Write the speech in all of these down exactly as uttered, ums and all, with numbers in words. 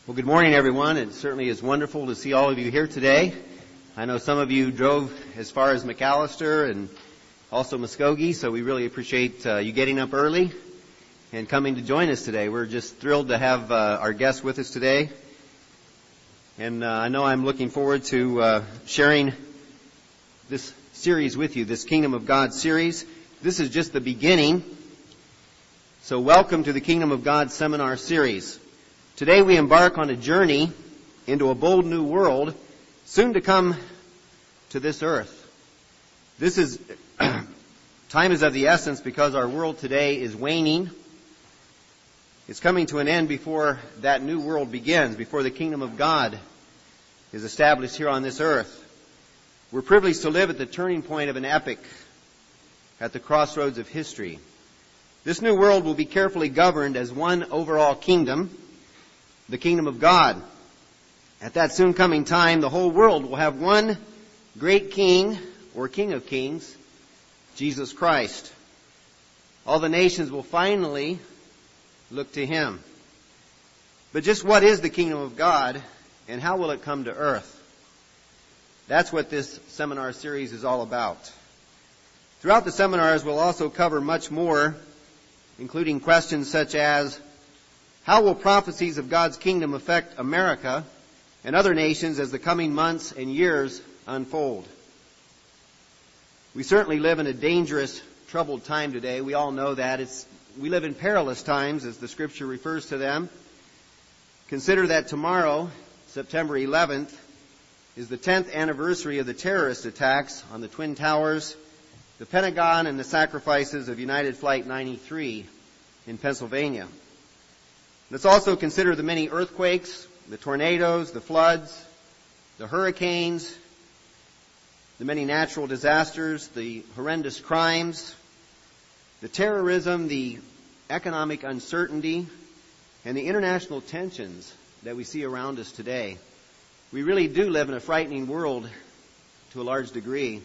Well, good morning, everyone. It certainly is wonderful to see all of you here today. I know some of you drove as far as McAllister and also Muskogee, so we really appreciate uh, you getting up early and coming to join us today. We're just thrilled to have uh, our guests with us today. And uh, I know I'm looking forward to uh, sharing this series with you, this Kingdom of God series. This is just the beginning. So welcome to the Kingdom of God seminar series. Today we embark on a journey into a bold new world, soon to come to this earth. This is, time is of the essence because our world today is waning. It's coming to an end before that new world begins, before the kingdom of God is established here on this earth. We're privileged to live at the turning point of an epic, at the crossroads of history. This new world will be carefully governed as one overall kingdom, the kingdom of God. At that soon coming time, the whole world will have one great king, or King of Kings, Jesus Christ. All the nations will finally look to Him. But just what is the kingdom of God, and how will it come to earth? That's what this seminar series is all about. Throughout the seminars, we'll also cover much more, including questions such as, how will prophecies of God's kingdom affect America and other nations as the coming months and years unfold? We certainly live in a dangerous, troubled time today. We all know that. It's, we live in perilous times, as the Scripture refers to them. Consider that tomorrow, September eleventh, is the tenth anniversary of the terrorist attacks on the Twin Towers, the Pentagon, and the sacrifices of United Flight ninety-three in Pennsylvania. Let's also consider the many earthquakes, the tornadoes, the floods, the hurricanes, the many natural disasters, the horrendous crimes, the terrorism, the economic uncertainty, and the international tensions that we see around us today. We really do live in a frightening world to a large degree.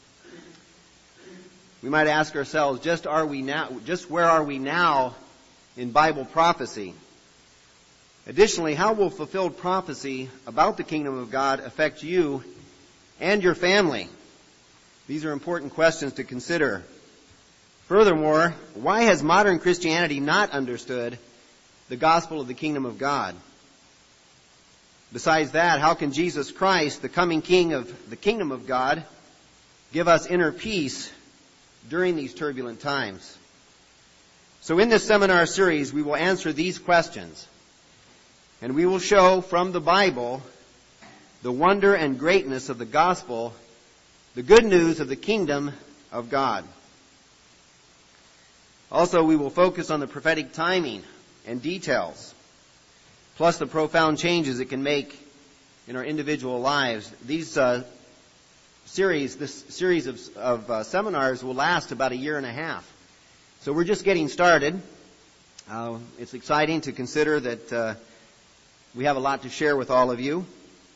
We might ask ourselves, just are we now, just where are we now in Bible prophecy? Additionally, how will fulfilled prophecy about the kingdom of God affect you and your family? These are important questions to consider. Furthermore, why has modern Christianity not understood the gospel of the kingdom of God? Besides that, how can Jesus Christ, the coming King of the kingdom of God, give us inner peace during these turbulent times? So in this seminar series, we will answer these questions. And we will show from the Bible the wonder and greatness of the gospel, the good news of the kingdom of God. Also, we will focus on the prophetic timing and details, plus the profound changes it can make in our individual lives. These uh, series, this series of, of uh, seminars will last about a year and a half. So we're just getting started. Uh, it's exciting to consider that uh, we have a lot to share with all of you.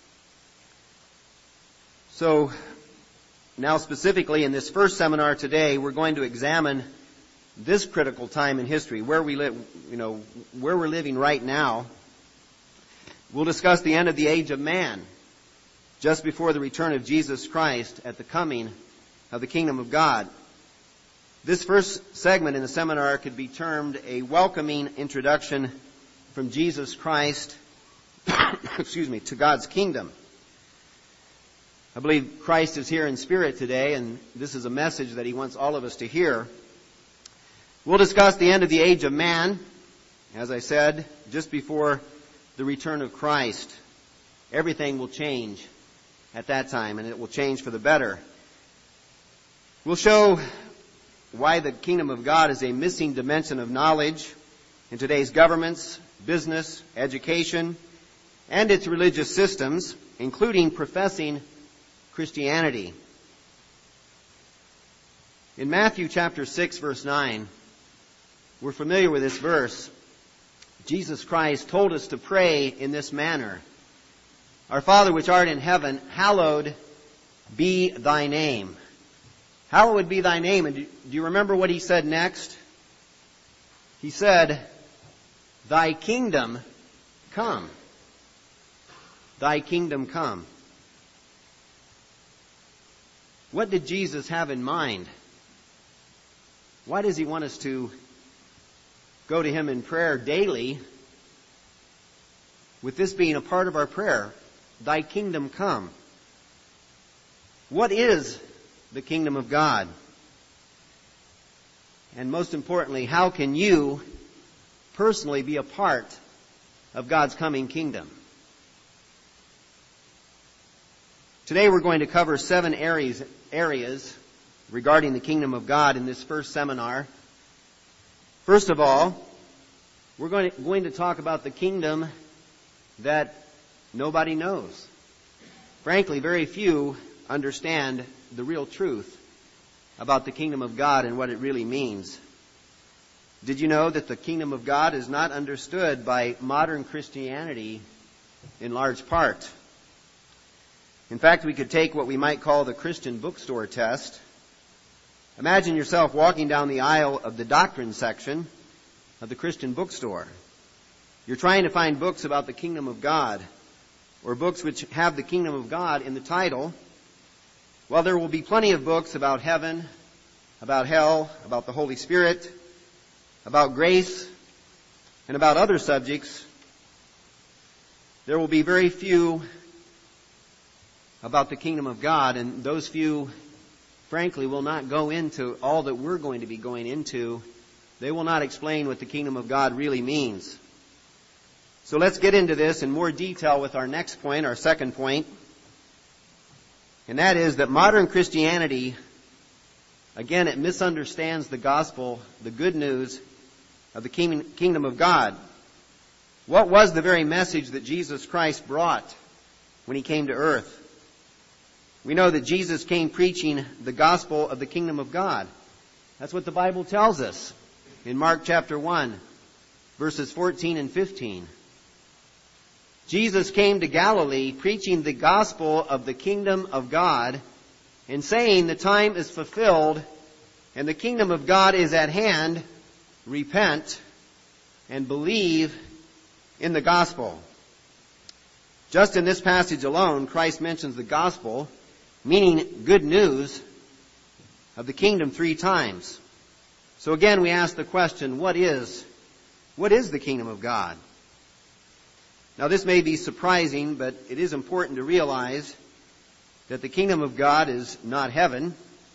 So, now specifically in this first seminar today, we're going to examine this critical time in history, where we live, you know, where we're living right now. We'll discuss the end of the age of man, just before the return of Jesus Christ at the coming of the kingdom of God. This first segment in the seminar could be termed a welcoming introduction from Jesus Christ excuse me, to God's kingdom. I believe Christ is here in spirit today, and this is a message that He wants all of us to hear. We'll discuss the end of the age of man, as I said, just before the return of Christ. Everything will change at that time, and it will change for the better. We'll show why the kingdom of God is a missing dimension of knowledge in today's governments, business, education, and its religious systems, including professing Christianity. In Matthew chapter six, verse nine, we're familiar with this verse. Jesus Christ told us to pray in this manner. Our Father which art in heaven, hallowed be thy name. Hallowed be thy name. And do you remember what He said next? He said, thy kingdom come. Thy kingdom come. What did Jesus have in mind? Why does he want us to go to him in prayer daily, with this being a part of our prayer? Thy kingdom come. What is the kingdom of God? And most importantly, how can you personally be a part of God's coming kingdom? Today we're going to cover seven areas, areas regarding the kingdom of God in this first seminar. First of all, we're going to, going to talk about the kingdom that nobody knows. Frankly, very few understand the real truth about the kingdom of God and what it really means. Did you know that the kingdom of God is not understood by modern Christianity in large part? In fact, we could take what we might call the Christian bookstore test. Imagine yourself walking down the aisle of the doctrine section of the Christian bookstore. You're trying to find books about the kingdom of God, or books which have the kingdom of God in the title. Well, there will be plenty of books about heaven, about hell, about the Holy Spirit, about grace, and about other subjects. There will be very few about the kingdom of God, and those few, frankly, will not go into all that we're going to be going into. They will not explain what the kingdom of God really means. So let's get into this in more detail with our next point, our second point. And that is that modern Christianity, again, it misunderstands the gospel, the good news of the kingdom of God. What was the very message that Jesus Christ brought when he came to earth? We know that Jesus came preaching the gospel of the kingdom of God. That's what the Bible tells us in Mark chapter one, verses fourteen and fifteen. Jesus came to Galilee preaching the gospel of the kingdom of God and saying the time is fulfilled and the kingdom of God is at hand. Repent and believe in the gospel. Just in this passage alone, Christ mentions the gospel, meaning good news of the kingdom, three times. So again, we ask the question, what is, what is the kingdom of God? Now this may be surprising, but it is important to realize that the kingdom of God is not heaven.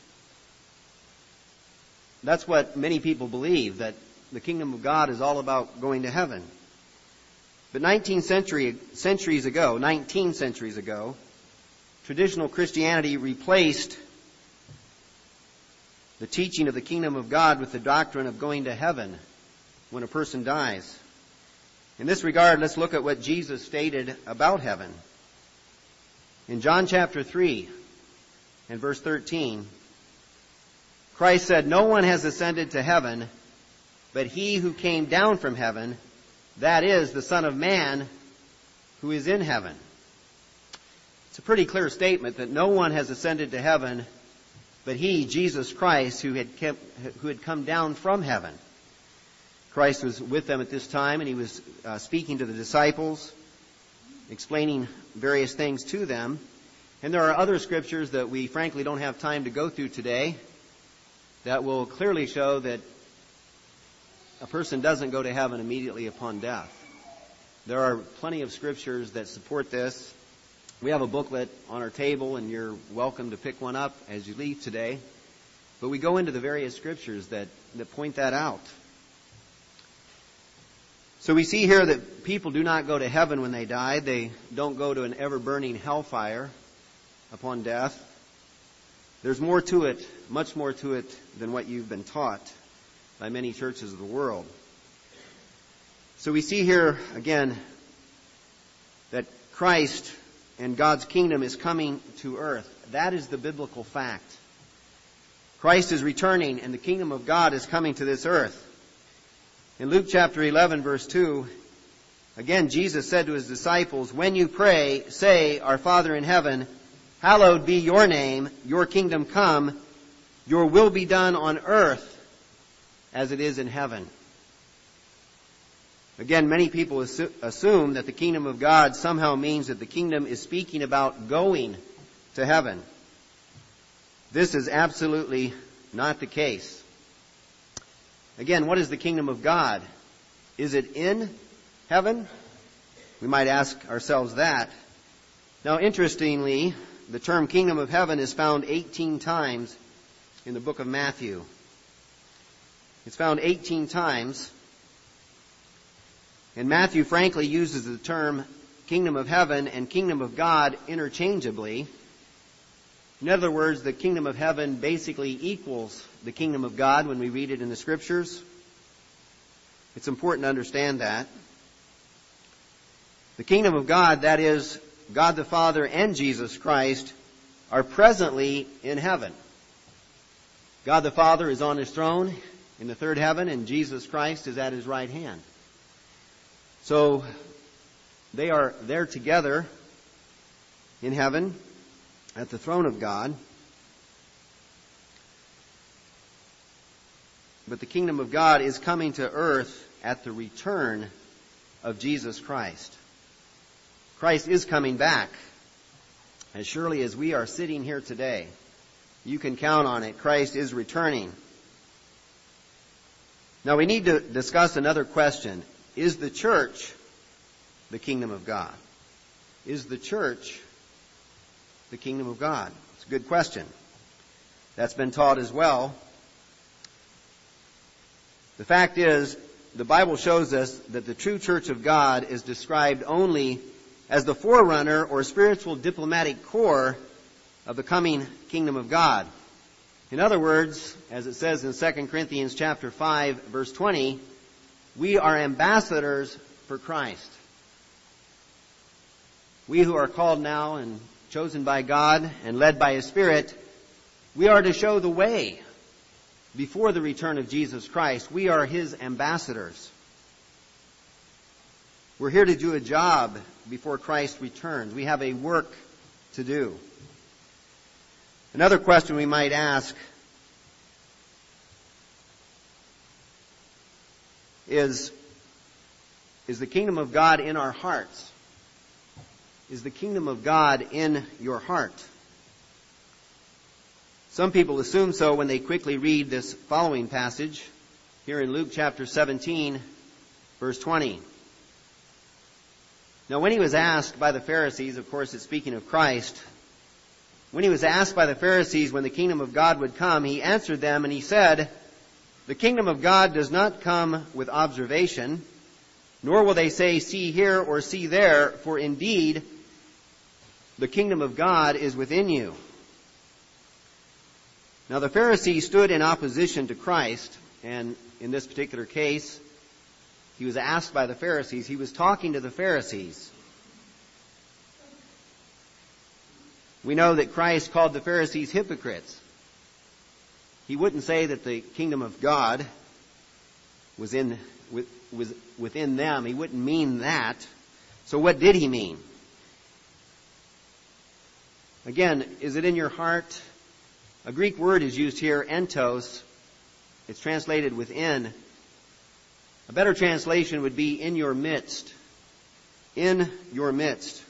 That's what many people believe, that the kingdom of God is all about going to heaven. But nineteen century, centuries ago, nineteen centuries ago, traditional Christianity replaced the teaching of the kingdom of God with the doctrine of going to heaven when a person dies. In this regard, let's look at what Jesus stated about heaven. In John chapter three and verse thirteen, Christ said, "No one has ascended to heaven, but he who came down from heaven, that is, the Son of Man who is in heaven." It's a pretty clear statement that no one has ascended to heaven but he, Jesus Christ, who had kept, who had come down from heaven. Christ was with them at this time, and he was uh, speaking to the disciples, explaining various things to them. And there are other scriptures that we frankly don't have time to go through today that will clearly show that a person doesn't go to heaven immediately upon death. There are plenty of scriptures that support this. We have a booklet on our table, and you're welcome to pick one up as you leave today. But we go into the various scriptures that, that point that out. So we see here that people do not go to heaven when they die. They don't go to an ever-burning hellfire upon death. There's more to it, much more to it than what you've been taught by many churches of the world. So we see here, again, that Christ and God's kingdom is coming to earth. That is the biblical fact. Christ is returning, and the kingdom of God is coming to this earth. In Luke chapter eleven, verse two, again, Jesus said to his disciples, "When you pray, say, Our Father in heaven, hallowed be your name, your kingdom come, your will be done on earth as it is in heaven." Again, many people assu- assume that the kingdom of God somehow means that the kingdom is speaking about going to heaven. This is absolutely not the case. Again, what is the kingdom of God? Is it in heaven? We might ask ourselves that. Now, interestingly, the term kingdom of heaven is found eighteen times in the book of Matthew. It's found eighteen times. And Matthew frankly uses the term kingdom of heaven and kingdom of God interchangeably. In other words, the kingdom of heaven basically equals the kingdom of God when we read it in the Scriptures. It's important to understand that. The kingdom of God, that is, God the Father and Jesus Christ, are presently in heaven. God the Father is on His throne in the third heaven, and Jesus Christ is at His right hand. So they are there together in heaven at the throne of God. But the kingdom of God is coming to earth at the return of Jesus Christ. Christ is coming back. As surely as we are sitting here today, you can count on it. Christ is returning. Now we need to discuss another question. Is the church the kingdom of God? Is the church the kingdom of God? It's a good question. That's been taught as well. The fact is, the Bible shows us that the true church of God is described only as the forerunner or spiritual diplomatic corps of the coming kingdom of God. In other words, as it says in Second Corinthians chapter five, verse twenty, we are ambassadors for Christ. We who are called now and chosen by God and led by His Spirit, we are to show the way before the return of Jesus Christ. We are His ambassadors. We're here to do a job before Christ returns. We have a work to do. Another question we might ask is, is the kingdom of God in our hearts? Is the kingdom of God in your heart? Some people assume so when they quickly read this following passage here in Luke chapter seventeen, verse twenty. Now, when He was asked by the Pharisees, of course it's speaking of Christ, when He was asked by the Pharisees when the kingdom of God would come, He answered them and He said, "The kingdom of God does not come with observation, nor will they say, 'See here,' or 'See there,' for indeed the kingdom of God is within you." Now, the Pharisees stood in opposition to Christ, and in this particular case, He was asked by the Pharisees. He was talking to the Pharisees. We know that Christ called the Pharisees hypocrites. He wouldn't say that the kingdom of God was in was within them. He wouldn't mean that. So what did He mean? Again, is it in your heart? A Greek word is used here, entos. It's translated within. A better translation would be in your midst. In your midst.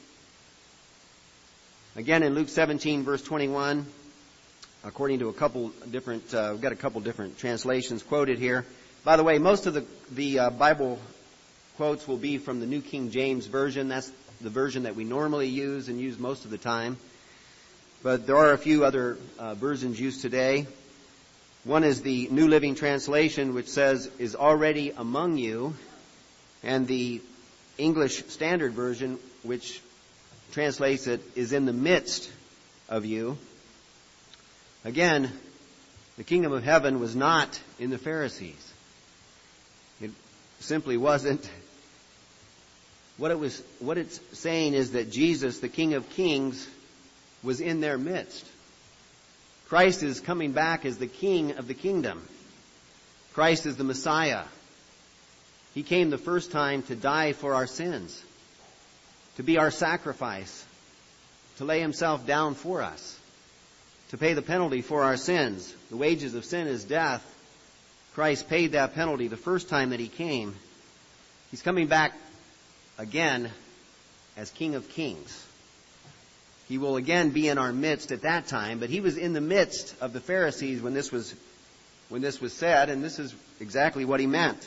Again, in Luke seventeen, verse twenty-one, according to a couple different, uh, we've got a couple different translations quoted here. By the way, most of the, the uh, Bible quotes will be from the New King James Version. That's the version that we normally use and use most of the time. But there are a few other uh, versions used today. One is the New Living Translation, which says, "is already among you," and the English Standard Version, which translates it, "is in the midst of you." Again, the kingdom of heaven was not in the Pharisees. It simply wasn't. What it was, what it's saying is that Jesus, the King of Kings, was in their midst. Christ is coming back as the King of the kingdom. Christ is the Messiah. He came the first time to die for our sins, to be our sacrifice, to lay Himself down for us, to pay the penalty for our sins. The wages of sin is death. Christ paid that penalty the first time that He came. He's coming back again as King of Kings. He will again be in our midst at that time, but he was in the midst of the Pharisees when this was when this was said, and this is exactly what he meant.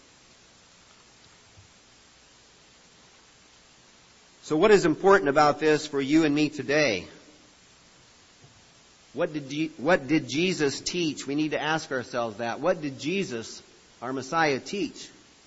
So what is important about this for you and me today? What did, Je- what did Jesus teach? We need to ask ourselves that. What did Jesus, our Messiah, teach?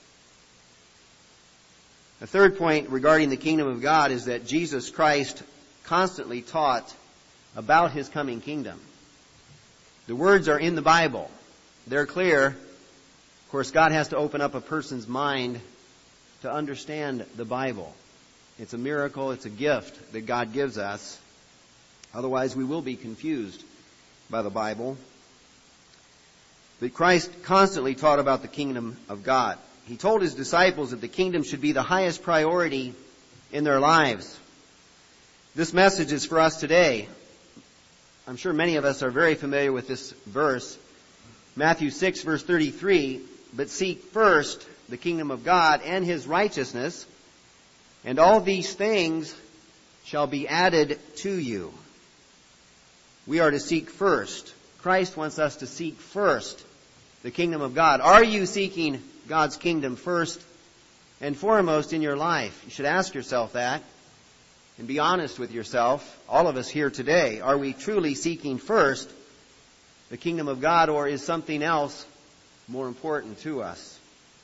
The third point regarding the kingdom of God is that Jesus Christ constantly taught about his coming kingdom. The words are in the Bible. They're clear. Of course, God has to open up a person's mind to understand the Bible. It's a miracle, it's a gift that God gives us. Otherwise, we will be confused by the Bible. But Christ constantly taught about the kingdom of God. He told his disciples that the kingdom should be the highest priority in their lives. This message is for us today. I'm sure many of us are very familiar with this verse. Matthew six, verse thirty-three, "But seek first the kingdom of God and his righteousness, and all these things shall be added to you." We are to seek first. Christ wants us to seek first the kingdom of God. Are you seeking God's kingdom first and foremost in your life? You should ask yourself that and be honest with yourself. All of us here today, are we truly seeking first the kingdom of God, or is something else more important to us?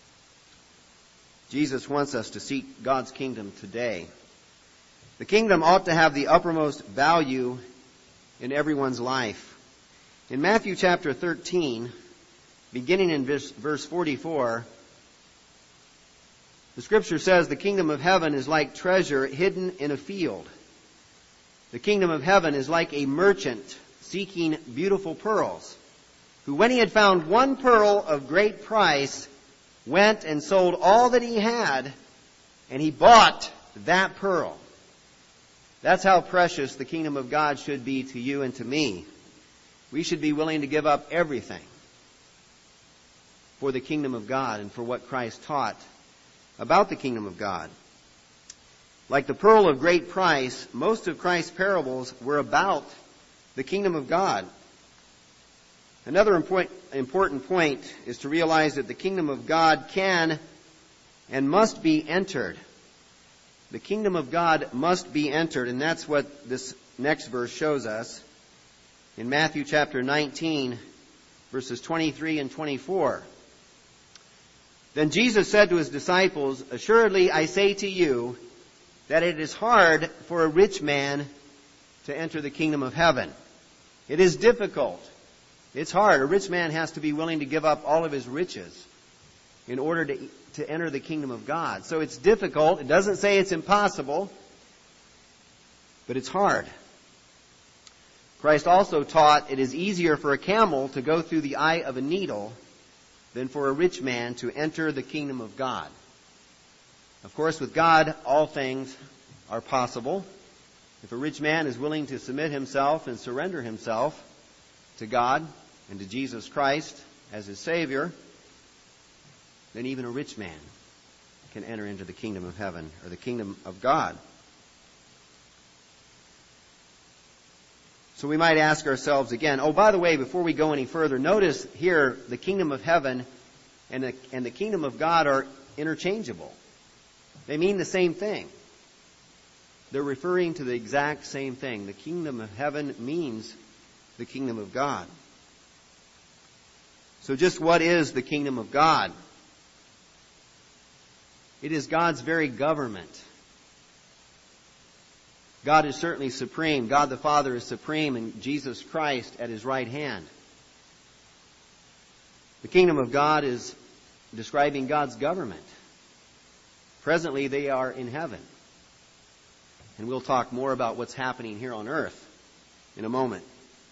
Jesus wants us to seek God's kingdom today. The kingdom ought to have the uppermost value in everyone's life. In Matthew chapter thirteen, beginning in verse forty-four, the scripture says, "The kingdom of heaven is like treasure hidden in a field. The kingdom of heaven is like a merchant seeking beautiful pearls, who when he had found one pearl of great price, went and sold all that he had, and he bought that pearl." That's how precious the kingdom of God should be to you and to me. We should be willing to give up everything for the kingdom of God and for what Christ taught about the kingdom of God. Like the pearl of great price, most of Christ's parables were about the kingdom of God. Another important point is to realize that the kingdom of God can and must be entered. The kingdom of God must be entered, and that's what this next verse shows us. In Matthew chapter nineteen, verses twenty-three and twenty-four. "Then Jesus said to his disciples, 'Assuredly I say to you that it is hard for a rich man to enter the kingdom of heaven.'" It is difficult. It's hard. A rich man has to be willing to give up all of his riches in order to, to enter the kingdom of God. So it's difficult. It doesn't say it's impossible, but it's hard. Christ also taught it is easier for a camel to go through the eye of a needle than for a rich man to enter the kingdom of God. Of course, with God, all things are possible. If a rich man is willing to submit himself and surrender himself to God and to Jesus Christ as his Savior, then even a rich man can enter into the kingdom of heaven or the kingdom of God. So we might ask ourselves again, oh, by the way, before we go any further, notice here the kingdom of heaven and the, and the kingdom of God are interchangeable. They mean the same thing. They're referring to the exact same thing. The kingdom of heaven means the kingdom of God. So just what is the kingdom of God? It is God's very government. God is certainly supreme. God the Father is supreme, and Jesus Christ at his right hand. The kingdom of God is describing God's government. Presently, they are in heaven. And we'll talk more about what's happening here on earth in a moment.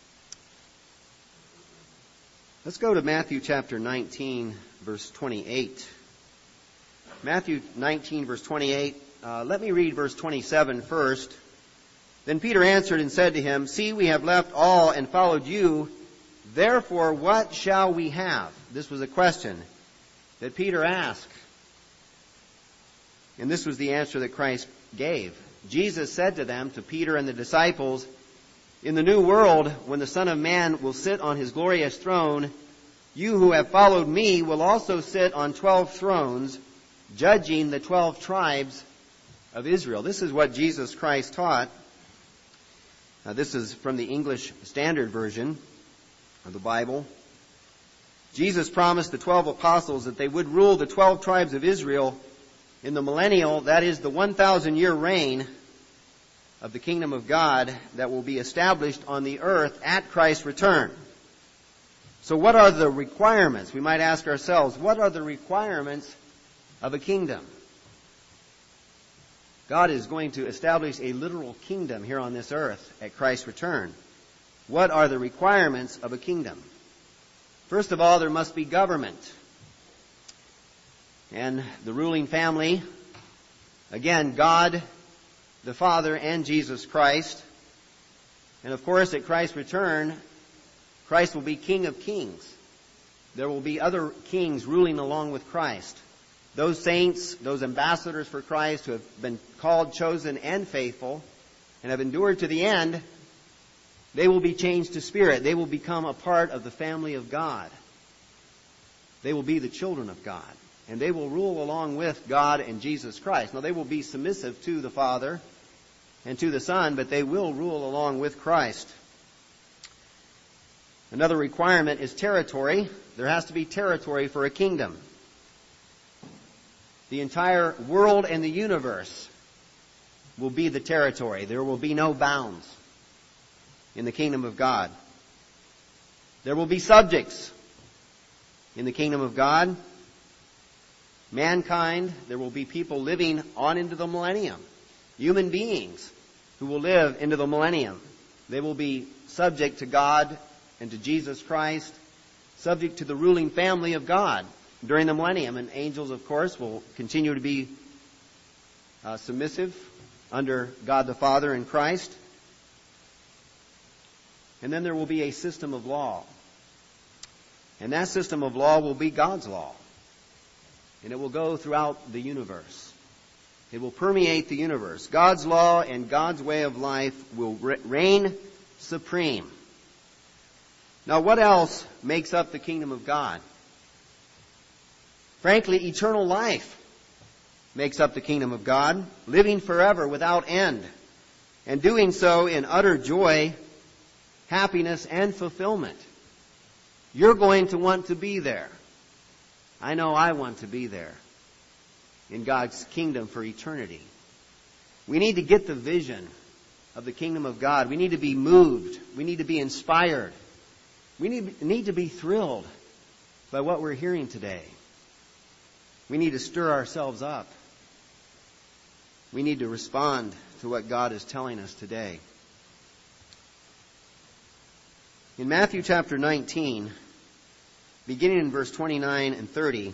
Let's go to Matthew chapter nineteen, verse twenty-eight. Matthew nineteen, verse twenty-eight. Uh, let me read verse twenty-seven first. "Then Peter answered and said to him, 'See, we have left all and followed you. Therefore, what shall we have?'" This was a question that Peter asked. And this was the answer that Christ gave. Jesus said to them, to Peter and the disciples, "In the new world, when the Son of Man will sit on his glorious throne, you who have followed me will also sit on twelve thrones, judging the twelve tribes of Israel." This is what Jesus Christ taught. Now, this is from the English Standard Version of the Bible. Jesus promised the twelve apostles that they would rule the twelve tribes of Israel in the millennial, that is the one thousand year reign of the kingdom of God that will be established on the earth at Christ's return. So what are the requirements? We might ask ourselves, what are the requirements of a kingdom? God is going to establish a literal kingdom here on this earth at Christ's return. What are the requirements of a kingdom? First of all, there must be government. And the ruling family, again, God, the Father, and Jesus Christ. And of course, at Christ's return, Christ will be King of Kings. There will be other kings ruling along with Christ. Those saints, those ambassadors for Christ who have been called, chosen, and faithful, and have endured to the end, they will be changed to spirit. They will become a part of the family of God. They will be the children of God. And they will rule along with God and Jesus Christ. Now, they will be submissive to the Father and to the Son, but they will rule along with Christ. Another requirement is territory. There has to be territory for a kingdom. The entire world and the universe will be the territory. There will be no bounds in the kingdom of God. There will be subjects in the kingdom of God. Mankind, there will be people living on into the millennium. Human beings who will live into the millennium. They will be subject to God and to Jesus Christ, subject to the ruling family of God during the millennium. And angels, of course, will continue to be uh, submissive under God the Father and Christ. And then there will be a system of law. And that system of law will be God's law. And it will go throughout the universe. It will permeate the universe. God's law and God's way of life will reign supreme. Now, what else makes up the kingdom of God? Frankly, eternal life makes up the kingdom of God, living forever without end, and doing so in utter joy, happiness, and fulfillment. You're going to want to be there. I know I want to be there in God's kingdom for eternity. We need to get the vision of the kingdom of God. We need to be moved. We need to be inspired. We need, need to be thrilled by what we're hearing today. We need to stir ourselves up. We need to respond to what God is telling us today. In Matthew chapter nineteen, beginning in verse twenty-nine and thirty,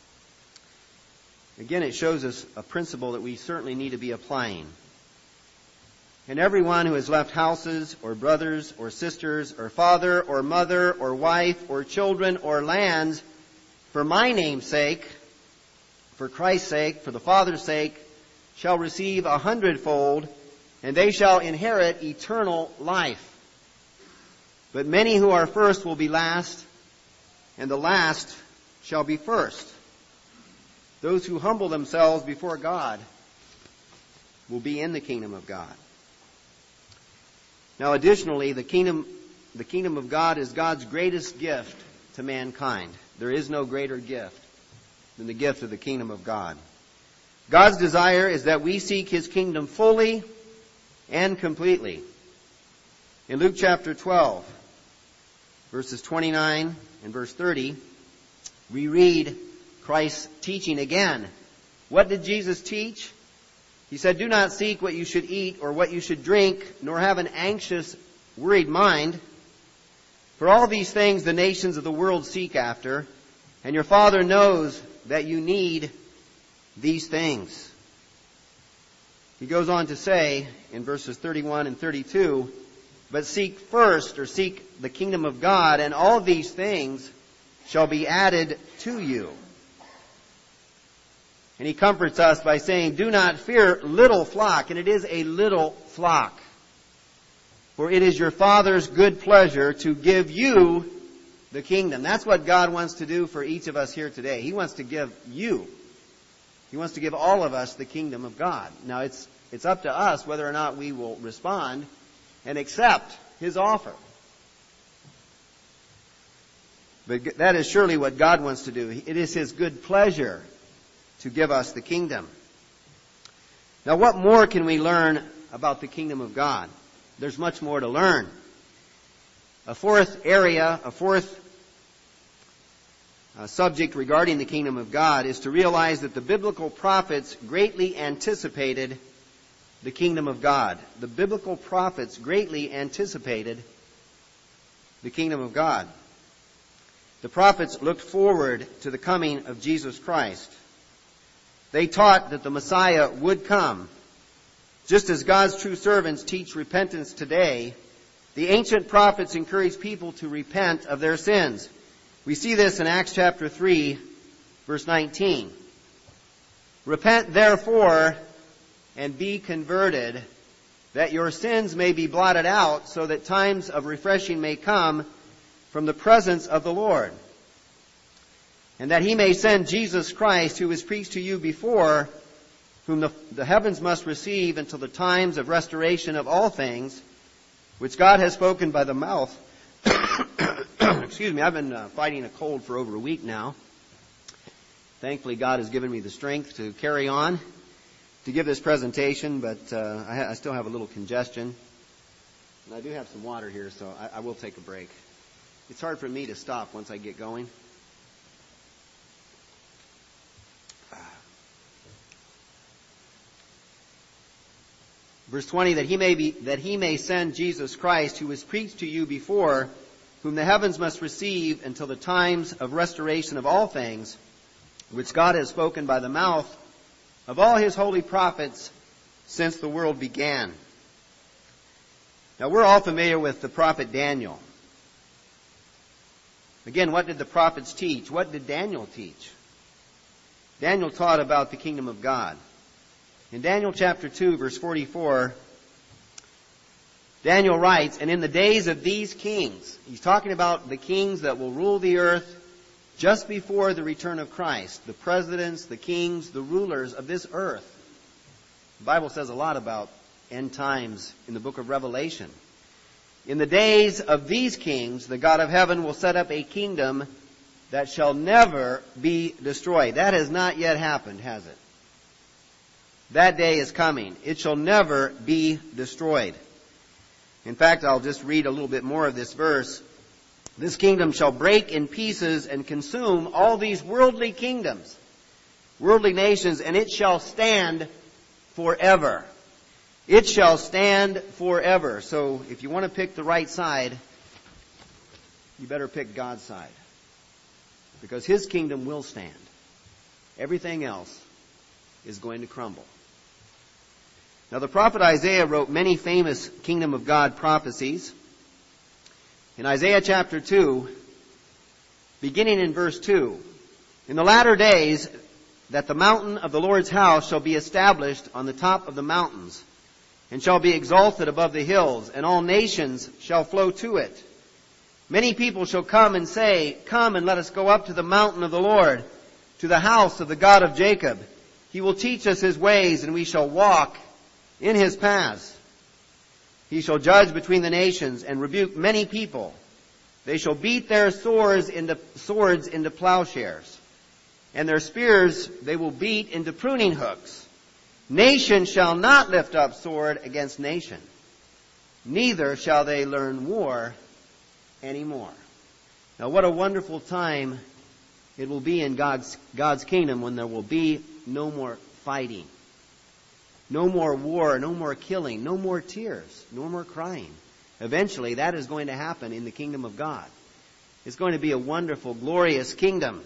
again it shows us a principle that we certainly need to be applying. "And everyone who has left houses, or brothers, or sisters, or father, or mother, or wife, or children, or lands, for my name's sake, for Christ's sake, for the Father's sake, shall receive a hundredfold, and they shall inherit eternal life. But many who are first will be last, and the last shall be first. Those who humble themselves before God will be in the kingdom of God." Now, additionally, the kingdom, the kingdom of God is God's greatest gift to mankind. There is no greater gift than the gift of the kingdom of God. God's desire is that we seek His kingdom fully and completely. In Luke chapter twelve, verses twenty-nine and verse thirty, we read Christ's teaching again. What did Jesus teach? He said, "Do not seek what you should eat or what you should drink, nor have an anxious, worried mind. For all these things the nations of the world seek after, and your Father knows that you need these things." He goes on to say in verses thirty-one and thirty-two, "But seek first," or seek the kingdom of God, "and all these things shall be added to you." And he comforts us by saying, do not fear, little flock. And it is a little flock. For it is your Father's good pleasure to give you the kingdom. That's what God wants to do for each of us here today. He wants to give you. He wants to give all of us the kingdom of God. Now it's it's up to us whether or not we will respond and accept His offer. But that is surely what God wants to do. It is His good pleasure to give us the kingdom. Now what more can we learn about the kingdom of God? There's much more to learn. A fourth area, a fourth uh, subject regarding the kingdom of God is to realize that the biblical prophets greatly anticipated the kingdom of God. The biblical prophets greatly anticipated the kingdom of God. The prophets looked forward to the coming of Jesus Christ. They taught that the Messiah would come. Just as God's true servants teach repentance today, the ancient prophets encouraged people to repent of their sins. We see this in Acts chapter three, verse nineteen. Repent therefore and be converted, that your sins may be blotted out, so that times of refreshing may come from the presence of the Lord, and that He may send Jesus Christ, who was preached to you before, whom the, the heavens must receive until the times of restoration of all things, which God has spoken by the mouth. Excuse me, I've been uh, fighting a cold for over a week now. Thankfully, God has given me the strength to carry on, to give this presentation, but uh, I, ha- I still have a little congestion. And I do have some water here, so I, I will take a break. It's hard for me to stop once I get going. Verse twenty, that he may be, that he may send Jesus Christ, who was preached to you before, whom the heavens must receive until the times of restoration of all things, which God has spoken by the mouth of all His holy prophets since the world began. Now we're all familiar with the prophet Daniel. Again, what did the prophets teach? What did Daniel teach? Daniel taught about the kingdom of God. In Daniel chapter two, verse forty-four, Daniel writes, and in the days of these kings, he's talking about the kings that will rule the earth just before the return of Christ, the presidents, the kings, the rulers of this earth. The Bible says a lot about end times in the book of Revelation. In the days of these kings, the God of heaven will set up a kingdom that shall never be destroyed. That has not yet happened, has it? That day is coming. It shall never be destroyed. In fact, I'll just read a little bit more of this verse. This kingdom shall break in pieces and consume all these worldly kingdoms, worldly nations, and it shall stand forever. It shall stand forever. So if you want to pick the right side, you better pick God's side, because His kingdom will stand. Everything else is going to crumble. Now the prophet Isaiah wrote many famous kingdom of God prophecies. In Isaiah chapter two, beginning in verse two, in the latter days that the mountain of the Lord's house shall be established on the top of the mountains, and shall be exalted above the hills, and all nations shall flow to it. Many people shall come and say, come and let us go up to the mountain of the Lord, to the house of the God of Jacob. He will teach us His ways, and we shall walk in His paths. He shall judge between the nations and rebuke many people. They shall beat their swords into, swords into plowshares, and their spears they will beat into pruning hooks. Nation shall not lift up sword against nation, neither shall they learn war anymore. Now what a wonderful time it will be in God's, God's kingdom, when there will be no more fighting. No more war, no more killing, no more tears, no more crying. Eventually, that is going to happen in the kingdom of God. It's going to be a wonderful, glorious kingdom.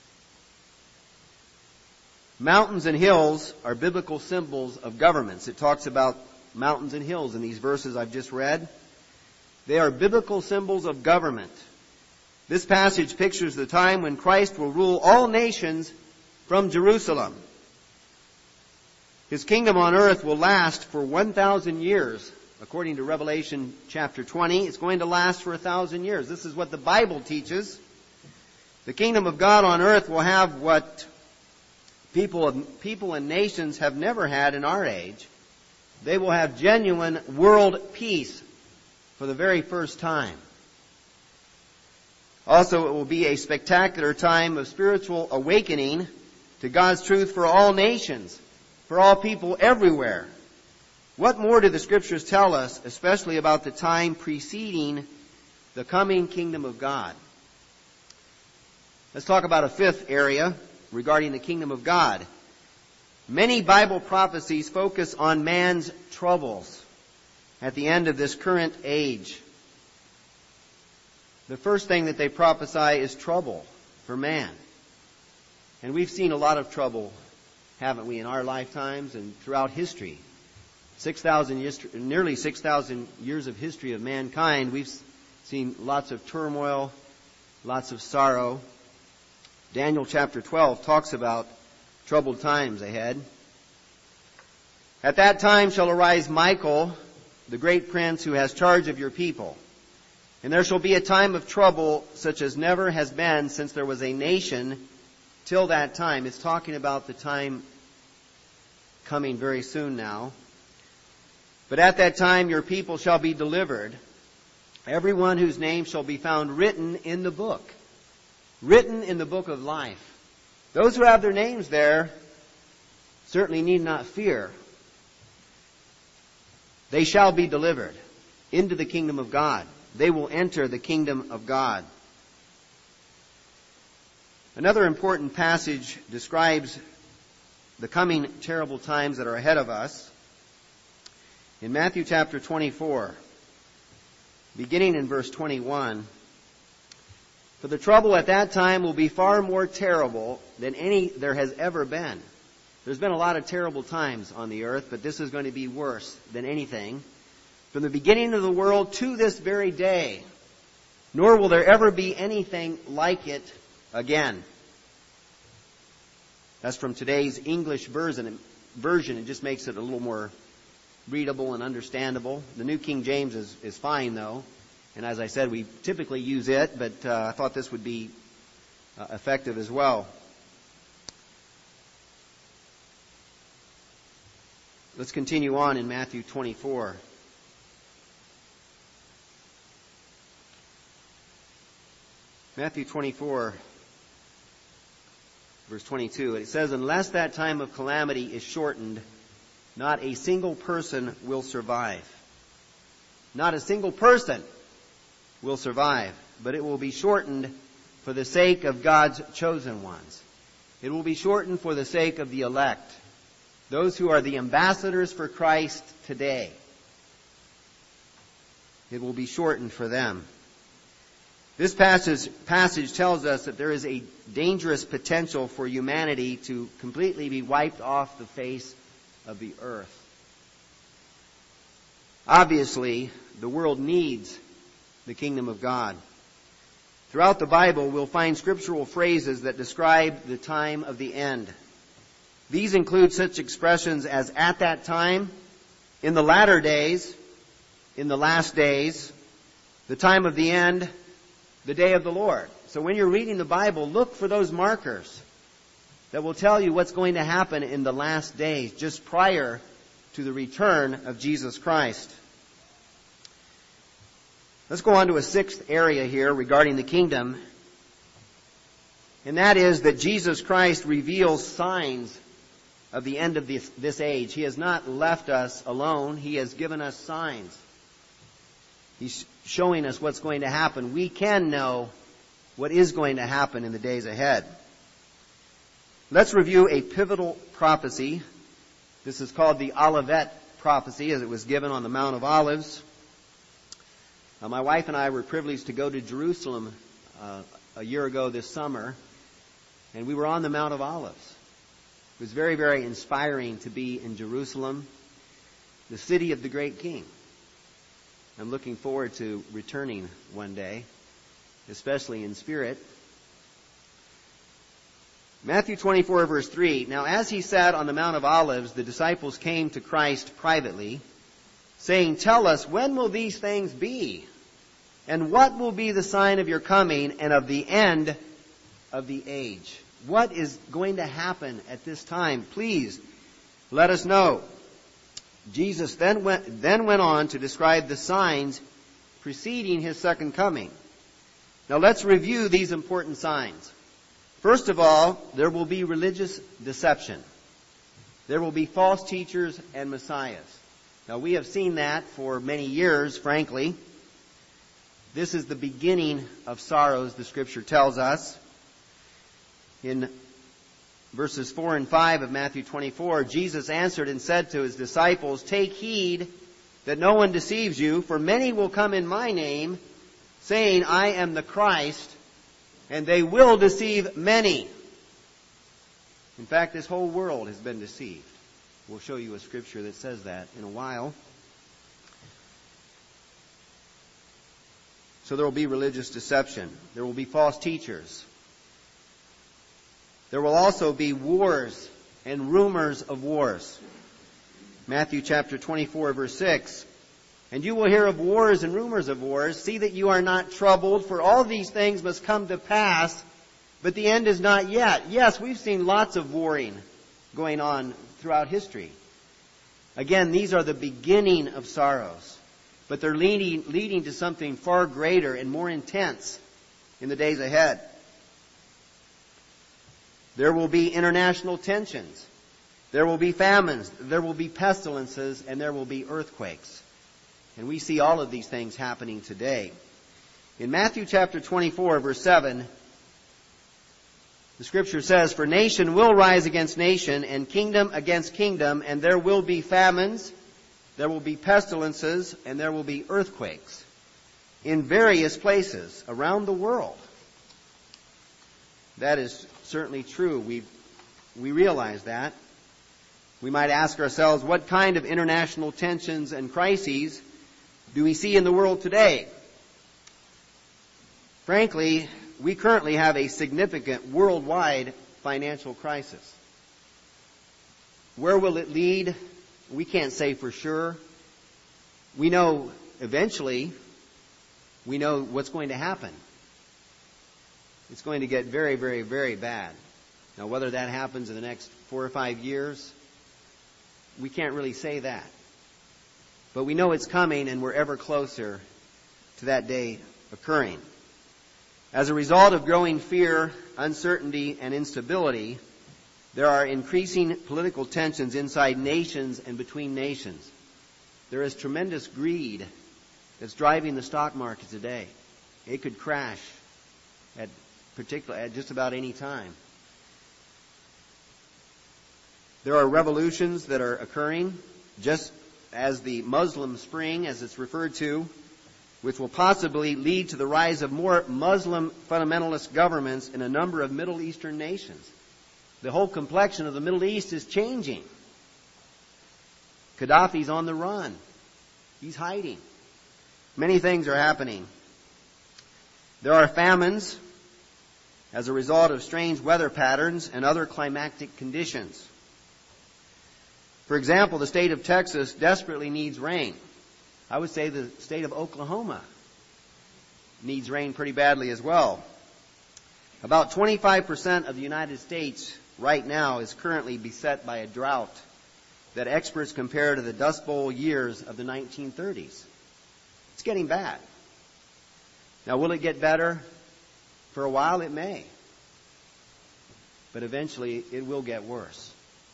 Mountains and hills are biblical symbols of governments. It talks about mountains and hills in these verses I've just read. They are biblical symbols of government. This passage pictures the time when Christ will rule all nations from Jerusalem. His kingdom on earth will last for one thousand years. According to Revelation chapter twenty, it's going to last for a thousand years. This is what the Bible teaches. The kingdom of God on earth will have what people, people and nations have never had in our age. They will have genuine world peace for the very first time. Also, it will be a spectacular time of spiritual awakening to God's truth for all nations, for all people everywhere. What more do the Scriptures tell us, especially about the time preceding the coming kingdom of God? Let's talk about a fifth area regarding the kingdom of God. Many Bible prophecies focus on man's troubles at the end of this current age. The first thing that they prophesy is trouble for man. And we've seen a lot of trouble, haven't we, in our lifetimes and throughout history. six thousand years, nearly six thousand years of history of mankind, we've seen lots of turmoil, lots of sorrow. Daniel chapter twelve talks about troubled times ahead. At that time shall arise Michael, the great prince who has charge of your people. And there shall be a time of trouble such as never has been since there was a nation till that time. It's talking about the time coming very soon now. But at that time your people shall be delivered, everyone whose name shall be found written in the book. Written in the book of life. Those who have their names there certainly need not fear. They shall be delivered into the kingdom of God. They will enter the kingdom of God. Another important passage describes the coming terrible times that are ahead of us. In Matthew chapter twenty-four, beginning in verse twenty-one, for the trouble at that time will be far more terrible than any there has ever been. There's been a lot of terrible times on the earth, but this is going to be worse than anything. From the beginning of the world to this very day, nor will there ever be anything like it again. That's from today's English version. Version. It just makes it a little more readable and understandable. The New King James is, is fine, though. And as I said, we typically use it, but uh, I thought this would be uh, effective as well. Let's continue on in Matthew twenty-four. Matthew twenty-four, verse twenty-two. It says, unless that time of calamity is shortened, not a single person will survive. Not a single person will survive, but it will be shortened for the sake of God's chosen ones. It will be shortened for the sake of the elect, those who are the ambassadors for Christ today. It will be shortened for them. This passage, passage tells us that there is a dangerous potential for humanity to completely be wiped off the face of the earth. Obviously, the world needs the kingdom of God. Throughout the Bible, we'll find scriptural phrases that describe the time of the end. These include such expressions as at that time, in the latter days, in the last days, the time of the end, the day of the Lord. So when you're reading the Bible, look for those markers that will tell you what's going to happen in the last days, just prior to the return of Jesus Christ. Let's go on to a sixth area here regarding the kingdom. And that is that Jesus Christ reveals signs of the end of this, this age. He has not left us alone. He has given us signs. He's showing us what's going to happen. We can know what is going to happen in the days ahead. Let's review a pivotal prophecy. This is called the Olivet prophecy, as it was given on the Mount of Olives. Uh, my wife and I were privileged to go to Jerusalem uh, a year ago this summer, and we were on the Mount of Olives. It was very, very inspiring to be in Jerusalem, the city of the great King. I'm looking forward to returning one day, especially in spirit. Matthew twenty-four, verse three. Now as he sat on the Mount of Olives, the disciples came to Christ privately, saying, "Tell us, when will these things be? And what will be the sign of your coming and of the end of the age?" What is going to happen at this time? Please let us know. Jesus then went, then went on to describe the signs preceding his second coming. Now let's review these important signs. First of all, there will be religious deception. There will be false teachers and messiahs. Now we have seen that for many years, frankly. This is the beginning of sorrows, the Scripture tells us. In verses four and five of Matthew twenty-four, Jesus answered and said to his disciples, "Take heed that no one deceives you, for many will come in my name, saying, 'I am the Christ,' and they will deceive many." In fact, this whole world has been deceived. We'll show you a scripture that says that in a while. So there will be religious deception. There will be false teachers. There will also be wars and rumors of wars. Matthew chapter twenty-four, verse six. "And you will hear of wars and rumors of wars. See that you are not troubled, for all these things must come to pass, but the end is not yet." Yes, we've seen lots of warring going on throughout history. Again, these are the beginning of sorrows, but they're leading, leading to something far greater and more intense in the days ahead. There will be international tensions. There will be famines. There will be pestilences, and there will be earthquakes. And we see all of these things happening today. In Matthew chapter twenty-four, verse seven, the Scripture says, "For nation will rise against nation, and kingdom against kingdom, and there will be famines, there will be pestilences, and there will be earthquakes in various places around the world." That is certainly true. We we realize that. We might ask ourselves, what kind of international tensions and crises do we see in the world today? Frankly, we currently have a significant worldwide financial crisis. Where will it lead? We can't say for sure. We know eventually, we know what's going to happen. It's going to get very, very, very bad. Now, whether that happens in the next four or five years, we can't really say that. But we know it's coming, and we're ever closer to that day occurring. As a result of growing fear, uncertainty, and instability, there are increasing political tensions inside nations and between nations. There is tremendous greed that's driving the stock market today. It could crash at particular at just about any time. There are revolutions that are occurring, just as the Muslim Spring, as it's referred to, which will possibly lead to the rise of more Muslim fundamentalist governments in a number of Middle Eastern nations. The whole complexion of the Middle East is changing. Gaddafi's on the run. He's hiding. Many things are happening. There are famines as a result of strange weather patterns and other climatic conditions. For example, the state of Texas desperately needs rain. I would say the state of Oklahoma needs rain pretty badly as well. About twenty-five percent of the United States right now is currently beset by a drought that experts compare to the Dust Bowl years of the nineteen thirties. It's getting bad. Now, will it get better? For a while it may. But eventually it will get worse.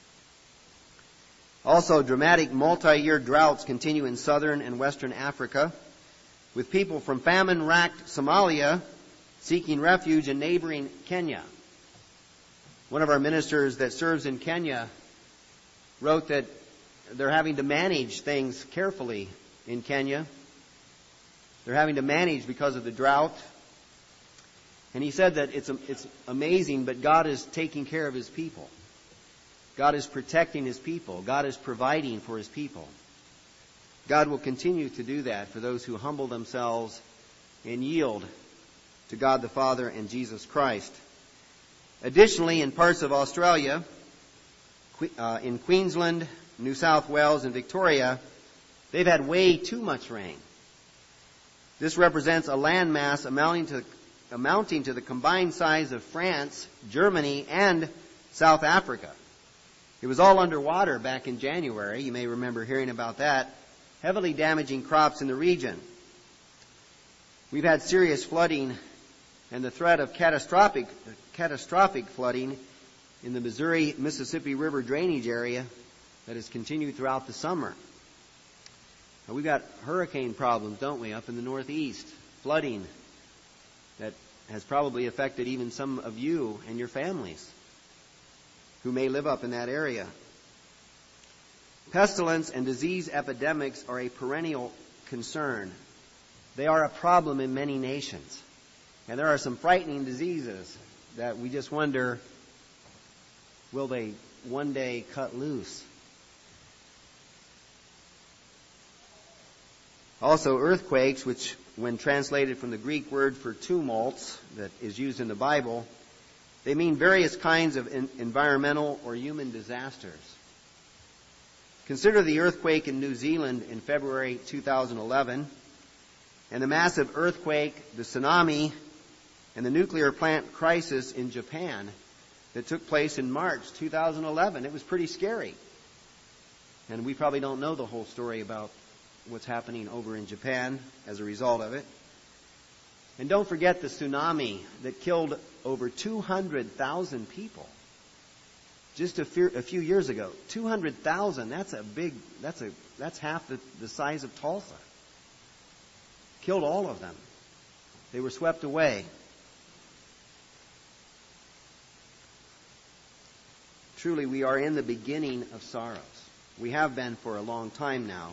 Also, dramatic multi-year droughts continue in southern and western Africa, with people from famine-racked Somalia seeking refuge in neighboring Kenya. One of our ministers that serves in Kenya wrote that they're having to manage things carefully in Kenya. They're having to manage because of the drought. And he said that it's it's amazing, but God is taking care of His people. God is protecting His people. God is providing for His people. God will continue to do that for those who humble themselves and yield to God the Father and Jesus Christ. Additionally, in parts of Australia, uh, in Queensland, New South Wales, and Victoria, they've had way too much rain. This represents a landmass amounting to, amounting to the combined size of France, Germany, and South Africa. It was all underwater back in January. You may remember hearing about that, heavily damaging crops in the region. We've had serious flooding and the threat of catastrophic, catastrophic flooding in the Missouri-Mississippi River drainage area that has continued throughout the summer. Now, we've got hurricane problems, don't we, up in the Northeast, flooding that has probably affected even some of you and your families who may live up in that area. Pestilence and disease epidemics are a perennial concern. They are a problem in many nations. And there are some frightening diseases that we just wonder, will they one day cut loose? Also, earthquakes, which when translated from the Greek word for tumults that is used in the Bible, they mean various kinds of in- environmental or human disasters. Consider the earthquake in New Zealand in February two thousand eleven, and the massive earthquake, the tsunami, and the nuclear plant crisis in Japan that took place in March two thousand eleven. It was pretty scary. And we probably don't know the whole story about what's happening over in Japan as a result of it. And don't forget the tsunami that killed over two hundred thousand people just a few, a few years ago. two hundred thousand, that's a big, that's a that's half the, the size of Tulsa. Killed all of them. They were swept away. Truly, we are in the beginning of sorrows. We have been for a long time now.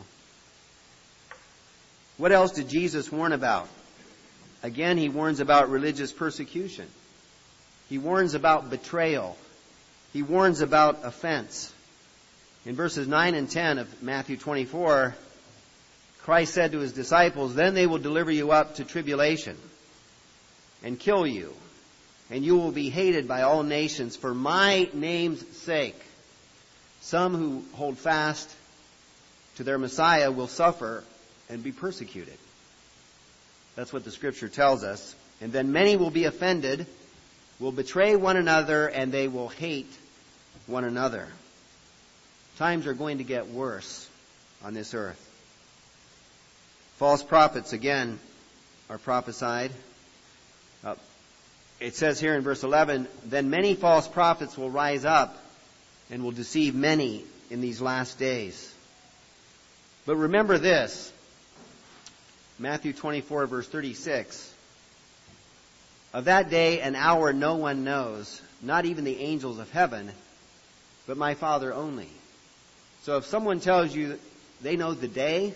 What else did Jesus warn about? Again, he warns about religious persecution. He warns about betrayal. He warns about offense. In verses nine and ten of Matthew twenty-four, Christ said to his disciples, "Then they will deliver you up to tribulation and kill you, and you will be hated by all nations for my name's sake. Some who hold fast to their Messiah will suffer and be persecuted." That's what the Scripture tells us. "And then many will be offended, will betray one another, and they will hate one another." Times are going to get worse on this earth. False prophets, again, are prophesied. Uh, it says here in verse eleven, "Then many false prophets will rise up and will deceive many in these last days." But remember this, Matthew twenty-four, verse thirty-six, "Of that day and hour no one knows, not even the angels of heaven, but my Father only." So if someone tells you they know the day,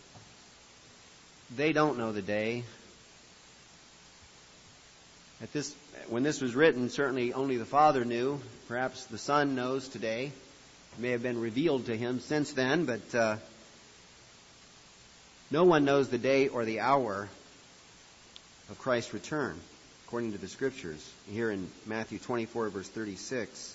they don't know the day. At this, when this was written, certainly only the Father knew. Perhaps the Son knows today. It may have been revealed to him since then, but uh, no one knows the day or the hour of Christ's return, according to the Scriptures, here in Matthew twenty-four, verse thirty-six.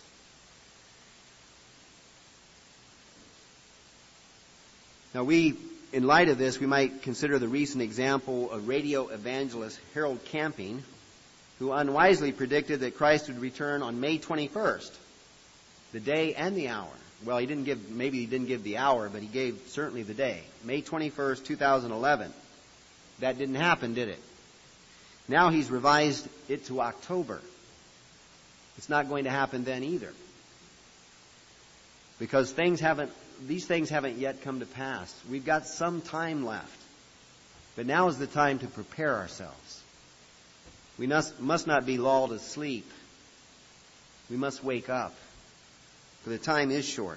Now we, in light of this, we might consider the recent example of radio evangelist Harold Camping, who unwisely predicted that Christ would return on May twenty-first, the day and the hour. Well, he didn't give, maybe he didn't give the hour, but he gave certainly the day. May twenty-first, two thousand eleven. That didn't happen, did it? Now he's revised it to October. It's not going to happen then either. Because things haven't, these things haven't yet come to pass. We've got some time left. But now is the time to prepare ourselves. We must, must not be lulled asleep. We must wake up. For the time is short.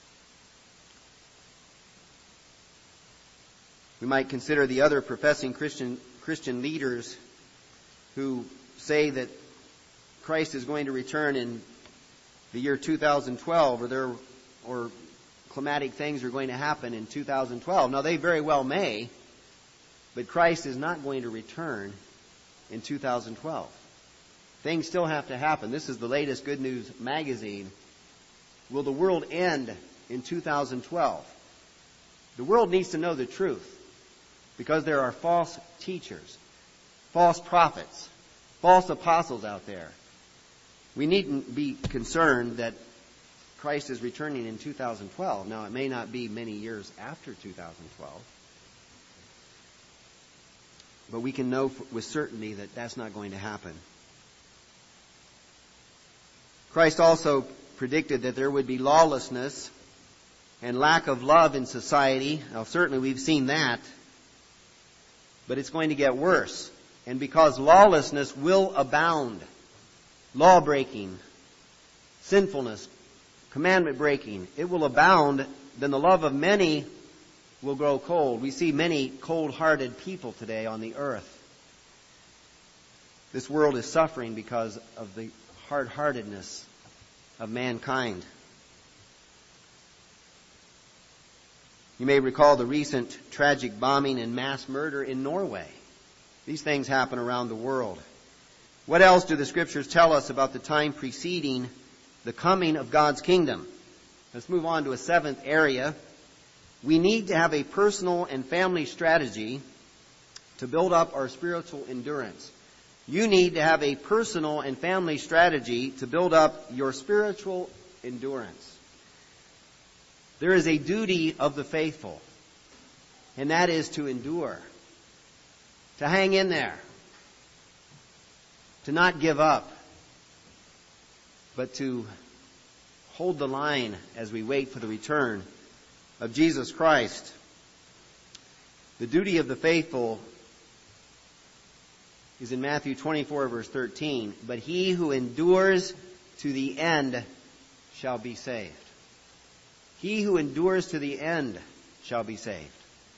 We might consider the other professing Christian Christian leaders who say that Christ is going to return in the year two thousand twelve, or there or climatic things are going to happen in two thousand twelve. Now, they very well may, but Christ is not going to return in two thousand twelve. Things still have to happen. This is the latest Good News magazine. Will the world end in two thousand twelve? The world needs to know the truth because there are false teachers, false prophets, false apostles out there. We needn't be concerned that Christ is returning in two thousand twelve. Now, it may not be many years after two thousand twelve, but we can know with certainty that that's not going to happen. Christ also predicted that there would be lawlessness and lack of love in society. Now, certainly we've seen that, but it's going to get worse. And because lawlessness will abound, law-breaking, sinfulness, commandment-breaking, it will abound, then the love of many will grow cold. We see many cold-hearted people today on the earth. This world is suffering because of the hard-heartedness of mankind. You may recall the recent tragic bombing and mass murder in Norway. These things happen around the world. What else do the Scriptures tell us about the time preceding the coming of God's kingdom? Let's move on to a seventh area. We need to have a personal and family strategy to build up our spiritual endurance. You need to have a personal and family strategy to build up your spiritual endurance. There is a duty of the faithful, and that is to endure, to hang in there, to not give up, but to hold the line as we wait for the return of Jesus Christ. The duty of the faithful is in Matthew twenty-four, verse thirteen. But he who endures to the end shall be saved. He who endures to the end shall be saved.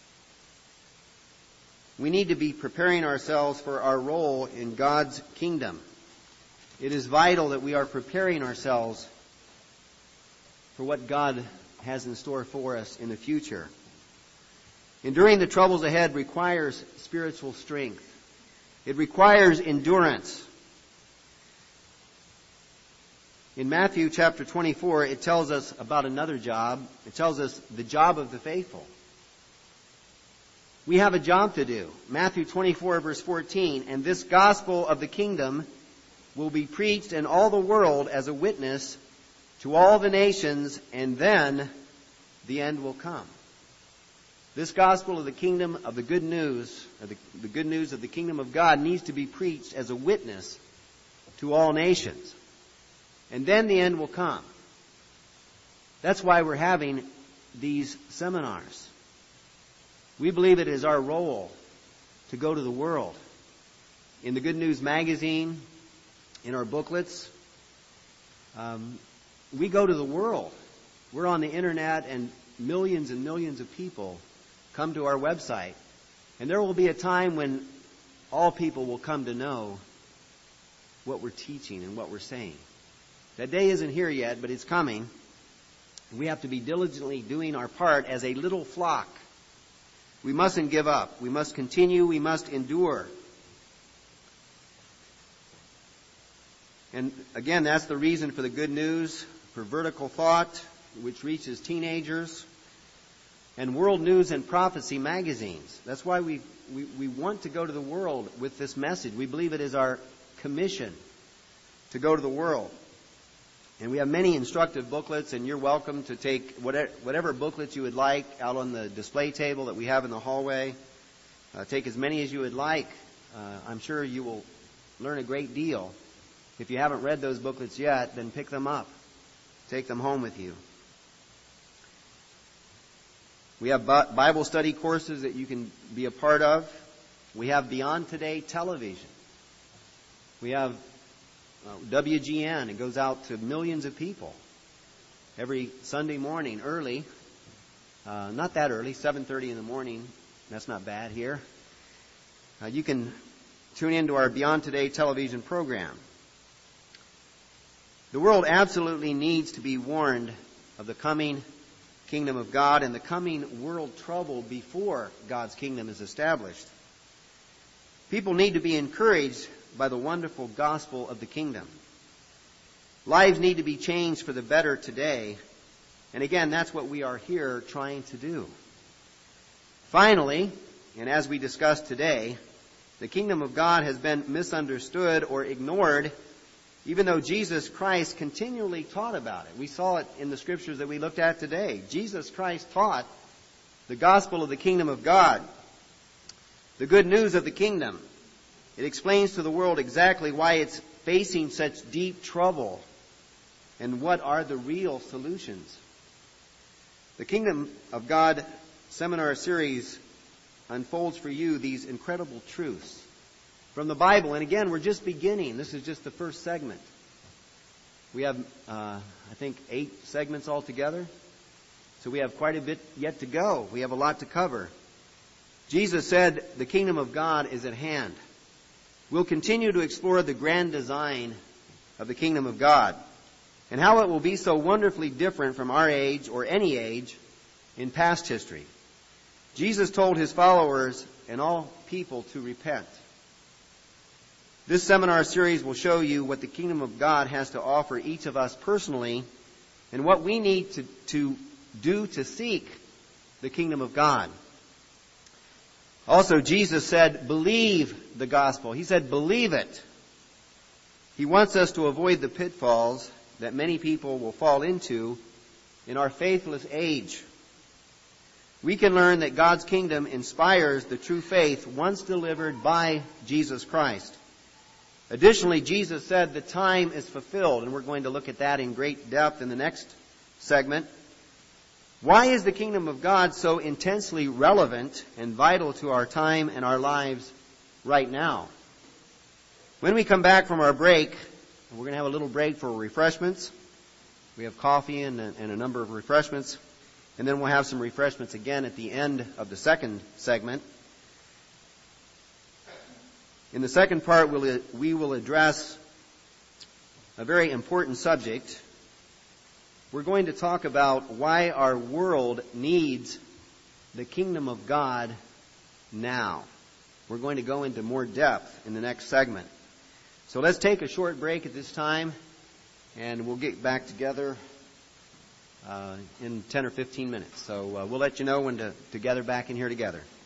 We need to be preparing ourselves for our role in God's kingdom. It is vital that we are preparing ourselves for what God has in store for us in the future. Enduring the troubles ahead requires spiritual strength. It requires endurance. In Matthew chapter twenty-four, it tells us about another job. It tells us the job of the faithful. We have a job to do. Matthew twenty-four, verse fourteen, and this gospel of the kingdom will be preached in all the world as a witness to all the nations, and then the end will come. This gospel of the kingdom of the good news, or the, the good news of the kingdom of God, needs to be preached as a witness to all nations. And then the end will come. That's why we're having these seminars. We believe it is our role to go to the world. In the Good News magazine, in our booklets, um, we go to the world. We're on the internet, and millions and millions of people come to our website. And there will be a time when all people will come to know what we're teaching and what we're saying. That day isn't here yet, but it's coming. We have to be diligently doing our part as a little flock. We mustn't give up. We must continue. We must endure. And again, that's the reason for the Good News, for Vertical Thought, which reaches teenagers, and World News and Prophecy magazines. That's why we, we, we want to go to the world with this message. We believe it is our commission to go to the world. And we have many instructive booklets, and you're welcome to take whatever, whatever booklets you would like out on the display table that we have in the hallway. Uh, take as many as you would like. Uh, I'm sure you will learn a great deal. If you haven't read those booklets yet, then pick them up. Take them home with you. We have Bible study courses that you can be a part of. We have Beyond Today television. We have uh, W G N. It goes out to millions of people every Sunday morning early. Uh, not that early, seven thirty in the morning. That's not bad here. Uh, you can tune into our Beyond Today television program. The world absolutely needs to be warned of the coming kingdom of God and the coming world trouble before God's kingdom is established. People need to be encouraged by the wonderful gospel of the kingdom. Lives need to be changed for the better today. And again, that's what we are here trying to do. Finally, and as we discussed today, the kingdom of God has been misunderstood or ignored, even though Jesus Christ continually taught about it. We saw it in the scriptures that we looked at today. Jesus Christ taught the gospel of the kingdom of God, the good news of the kingdom. It explains to the world exactly why it's facing such deep trouble and what are the real solutions. The Kingdom of God seminar series unfolds for you these incredible truths from the Bible. And again, we're just beginning. This is just the first segment. We have, uh, I think, eight segments altogether. So we have quite a bit yet to go. We have a lot to cover. Jesus said the kingdom of God is at hand. We'll continue to explore the grand design of the kingdom of God and how it will be so wonderfully different from our age or any age in past history. Jesus told his followers and all people to repent. This seminar series will show you what the kingdom of God has to offer each of us personally and what we need to, to do to seek the kingdom of God. Also, Jesus said, believe the gospel. He said, believe it. He wants us to avoid the pitfalls that many people will fall into in our faithless age. We can learn that God's kingdom inspires the true faith once delivered by Jesus Christ. Additionally, Jesus said the time is fulfilled, and we're going to look at that in great depth in the next segment. Why is the kingdom of God so intensely relevant and vital to our time and our lives right now? When we come back from our break, we're going to have a little break for refreshments. We have coffee and a, and a number of refreshments. And then we'll have some refreshments again at the end of the second segment. In the second part, we'll, we will address a very important subject. We're going to talk about why our world needs the kingdom of God now. We're going to go into more depth in the next segment. So let's take a short break at this time, and we'll get back together uh, in ten or fifteen minutes. So uh, we'll let you know when to, to gather back in here together.